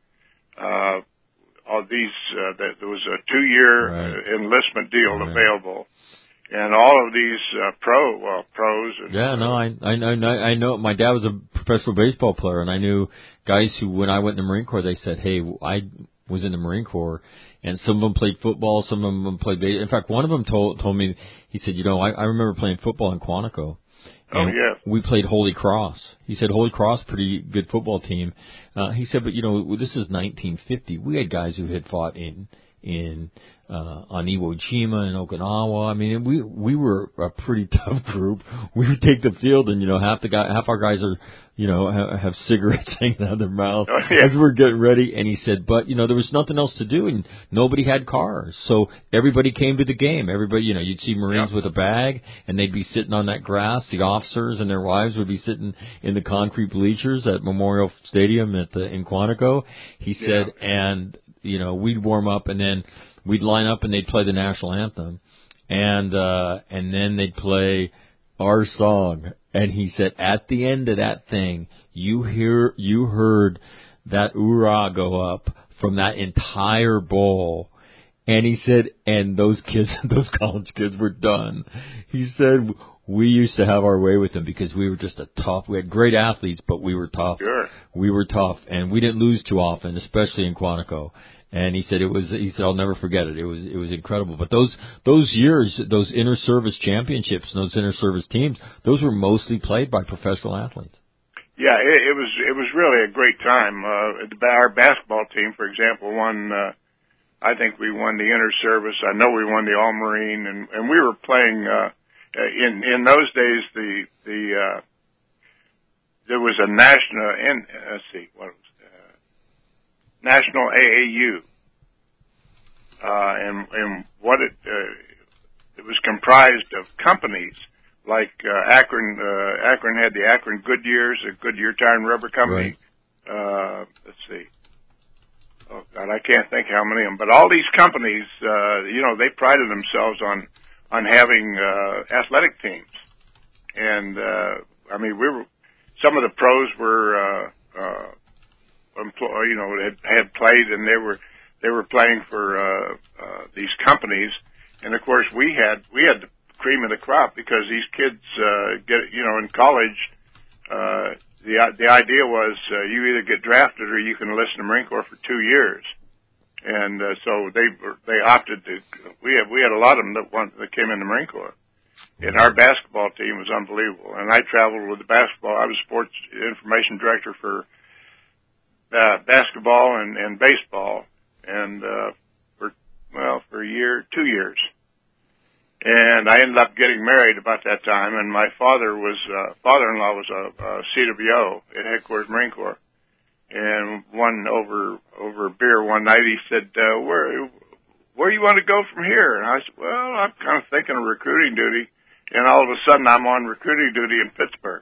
S20: There was a 2-year enlistment deal available, and all of these pros.
S1: I know. My dad was a professional baseball player, and I knew guys who, when I went in the Marine Corps, they said, "Hey, I was in the Marine Corps," and some of them played football, some of them played baseball. In fact, one of them told me, he said, I remember playing football in Quantico. And we played Holy Cross. He said Holy Cross, pretty good football team. He said, but this is 1950. We had guys who had fought in on Iwo Jima and Okinawa. I mean, we were a pretty tough group. We would take the field, and half our guys are have cigarettes hanging out of their mouth as we're getting ready. And he said, but there was nothing else to do, and nobody had cars, so everybody came to the game. Everybody, you'd see Marines with a bag, and they'd be sitting on that grass. The officers and their wives would be sitting in the concrete bleachers at Memorial Stadium in Quantico. He said, and we'd warm up, and then we'd line up and they'd play the national anthem, and then they'd play our song. And he said, at the end of that thing, you heard that "Oorah" go up from that entire bowl. And he said, and those college kids were done. He said, we used to have our way with them because we were just we had great athletes, but we were tough.
S20: Sure.
S1: We were tough, and we didn't lose too often, especially in Quantico. And he said I'll never forget it. It was incredible. But those years, those inter-service championships and those inter-service teams, those were mostly played by professional athletes.
S20: Yeah, it was really a great time. Our basketball team, for example, won. I think we won the inter-service. I know we won the All-Marine, and we were playing. In those days, there was a national. Let's see, what was National AAU, and what it was comprised of companies like Akron. Akron had the Akron Goodyears, a Goodyear Tire and Rubber Company. Right. Let's see. Oh God, I can't think how many of them. But all these companies, they prided themselves on having athletic teams, and some of the pros were. Had played, and they were playing for these companies, and of course we had the cream of the crop because these kids in college. The idea was you either get drafted or you can enlist in the Marine Corps for 2 years, and so they opted to. We had a lot of them that came in the Marine Corps, and our basketball team was unbelievable. And I traveled with the basketball. I was sports information director for. Basketball and baseball, and for a year, 2 years, and I ended up getting married about that time. And my father-in-law was a CWO at Headquarters Marine Corps, and over a beer one night he said, "Where you want to go from here?" And I said, "Well, I'm kind of thinking of recruiting duty," and all of a sudden I'm on recruiting duty in Pittsburgh.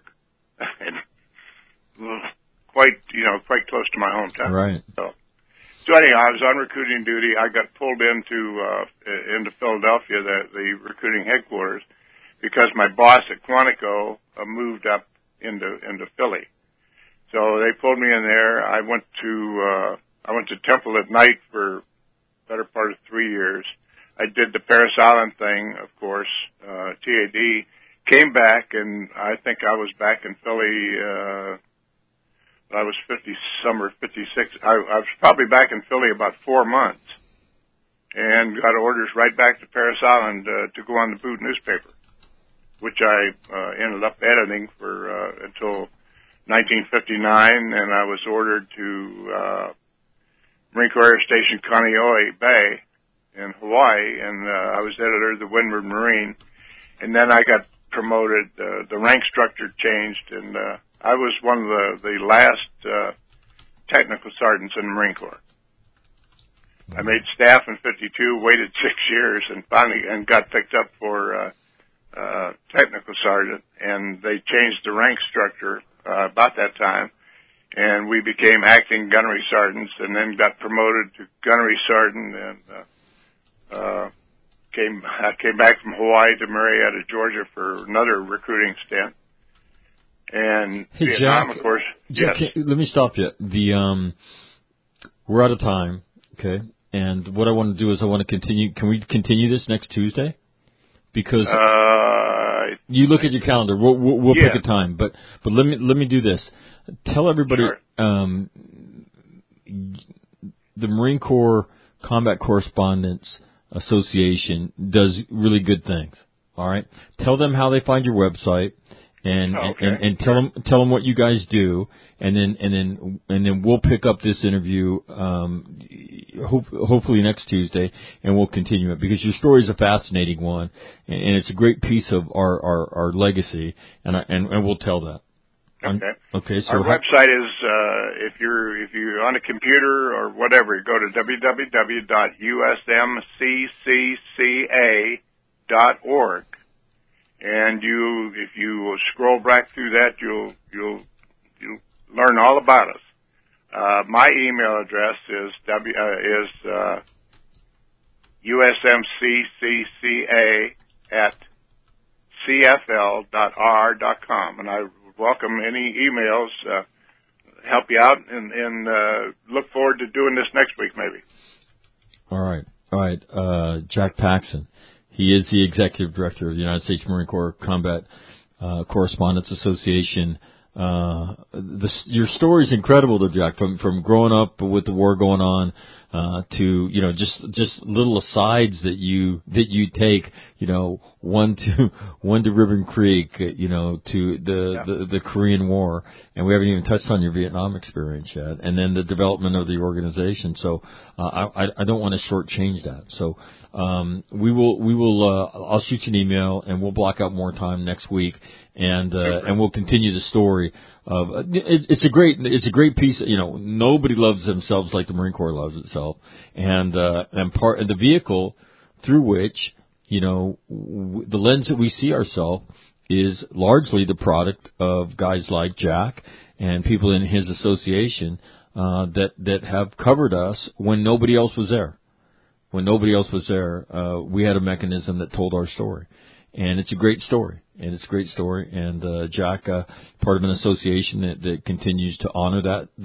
S20: Quite close to my hometown.
S1: Right.
S20: So anyhow, I was on recruiting duty. I got pulled into Philadelphia, the recruiting headquarters, because my boss at Quantico moved up into Philly. So they pulled me in there. I went to Temple at night for the better part of 3 years. I did the Parris Island thing, of course, TAD. Came back, and I think I was back in Philly. I was 56. I was probably back in Philly about 4 months, and got orders right back to Parris Island to go on the Boot newspaper, which I ended up editing for until 1959, and I was ordered to Marine Corps Air Station Kaneohe Bay in Hawaii, and I was editor of the Windward Marine, and then I got promoted. The rank structure changed, and I was one of the last technical sergeants in the Marine Corps. I made staff in 52, waited 6 years, and finally got picked up for technical sergeant. And they changed the rank structure about that time, and we became acting gunnery sergeants, and then got promoted to gunnery sergeant, and I came back from Hawaii to Marietta, Georgia, for another recruiting stint. And
S1: hey,
S20: Vietnam,
S1: Jack,
S20: of course.
S1: Jack,
S20: yes.
S1: Let me stop you. We're out of time, okay? And what I want to do is I want to continue. Can we continue this next Tuesday? Because you look at your calendar. We'll pick a time. But let me do this. Tell everybody.
S20: Sure.
S1: The Marine Corps Combat Correspondents Association does really good things. All right. Tell them how they find your website. and tell them what you guys do, and then we'll pick up this interview hopefully next Tuesday, and we'll continue it because your story is a fascinating one, and it's a great piece of our legacy, and we'll tell that. Okay. So
S20: our website is if you're on a computer or whatever, go to www.usmccca.org, and if you scroll back through that, you'll learn all about us. My email address is usmccca@cfl.r.com, and I welcome any emails, help you out, and look forward to doing this next week, maybe. All
S1: right. Jack Paxson. He is the Executive Director of the United States Marine Corps Combat Correspondents Association. Your story is incredible, though, Jack. From growing up with the war going on to just little asides that you take. One to Ribbon Creek. To the Korean War, and we haven't even touched on your Vietnam experience yet, and then the development of the organization. So I don't want to shortchange that. So we will. I'll shoot you an email, and we'll block out more time next week, and we'll continue the story of. It's a great piece. Nobody loves themselves like the Marine Corps loves itself, and the vehicle through which the lens that we see ourselves is largely the product of guys like Jack and people in his association that have covered us when nobody else was there. When nobody else was there, we had a mechanism that told our story, and it's a great story. And Jack, part of an association that continues to honor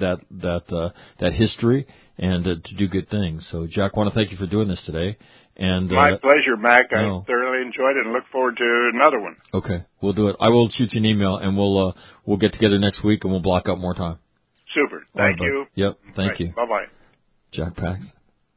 S1: that history and to do good things. So, Jack, I want to thank you for doing this today. And
S20: my pleasure, Mac. I thoroughly enjoyed it and look forward to another one.
S1: Okay, we'll do it. I will shoot you an email, and we'll get together next week, and we'll block out more time.
S20: Super. Thank you.
S1: Yep. Thank you.
S20: Bye-bye.
S1: Jack Paxson.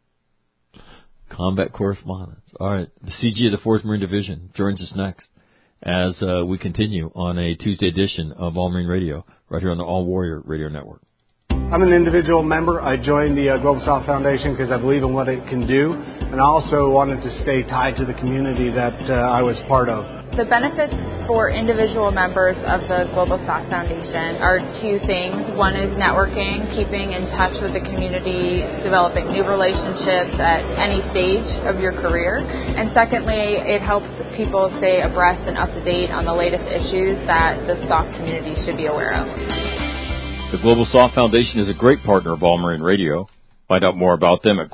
S1: Combat Correspondence. All right. The CG of the 4th Marine Division joins us next as we continue on a Tuesday edition of All Marine Radio right here on the All Warrior Radio Network.
S2: I'm an individual member. I joined the Global South Foundation because I believe in what it can do, and I also wanted to stay tied to the community that I was part of.
S4: The benefits for individual members of the Global South Foundation are two things. One is networking, keeping in touch with the community, developing new relationships at any stage of your career. And secondly, it helps people stay abreast and up to date on the latest issues that the SOF community should be aware of.
S1: The Global Soft Foundation is a great partner of All Marine Radio. Find out more about them at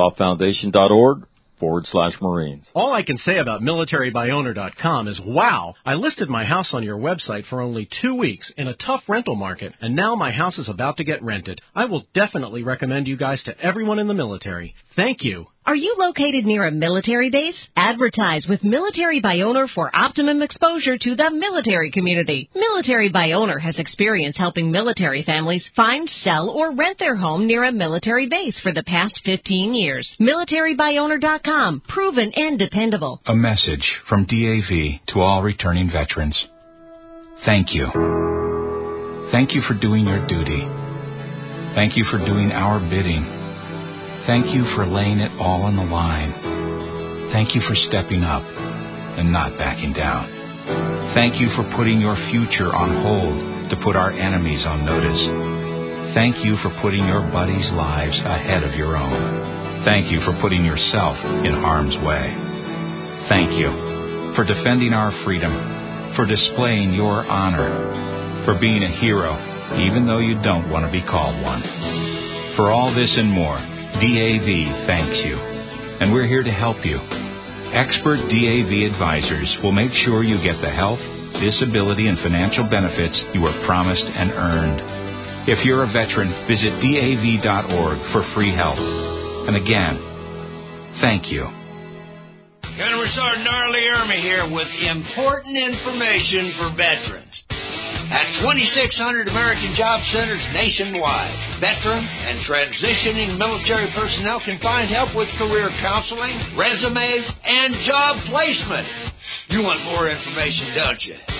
S1: globalsoftfoundation.org/Marines.
S5: All I can say about militarybyowner.com is, wow, I listed my house on your website for only 2 weeks in a tough rental market, and now my house is about to get rented. I will definitely recommend you guys to everyone in the military. Thank you.
S6: Are you located near a military base? Advertise with Military by Owner for optimum exposure to the military community. Military by Owner has experience helping military families find, sell, or rent their home near a military base for the past 15 years. MilitaryByOwner.com. Proven and dependable.
S3: A message from DAV to all returning veterans. Thank you. Thank you for doing your duty. Thank you for doing our bidding. Thank you for laying it all on the line. Thank you for stepping up and not backing down. Thank you for putting your future on hold to put our enemies on notice. Thank you for putting your buddies' lives ahead of your own. Thank you for putting yourself in harm's way. Thank you for defending our freedom, for displaying your honor, for being a hero even though you don't want to be called one. For all this and more, DAV thanks you, and we're here to help you. Expert DAV advisors will make sure you get the health, disability, and financial benefits you were promised and earned. If you're a veteran, visit DAV.org for free help. And again, thank you.
S23: Gunnery Sergeant Gnarly Ermy here with important information for veterans. At 2,600 American Job Centers nationwide, veteran and transitioning military personnel can find help with career counseling, resumes, and job placement. You want more information, don't you?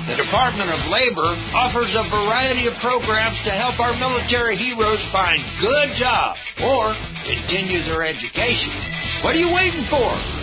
S23: The Department of Labor offers a variety of programs to help our military heroes find good jobs or continue their education. What are you waiting for?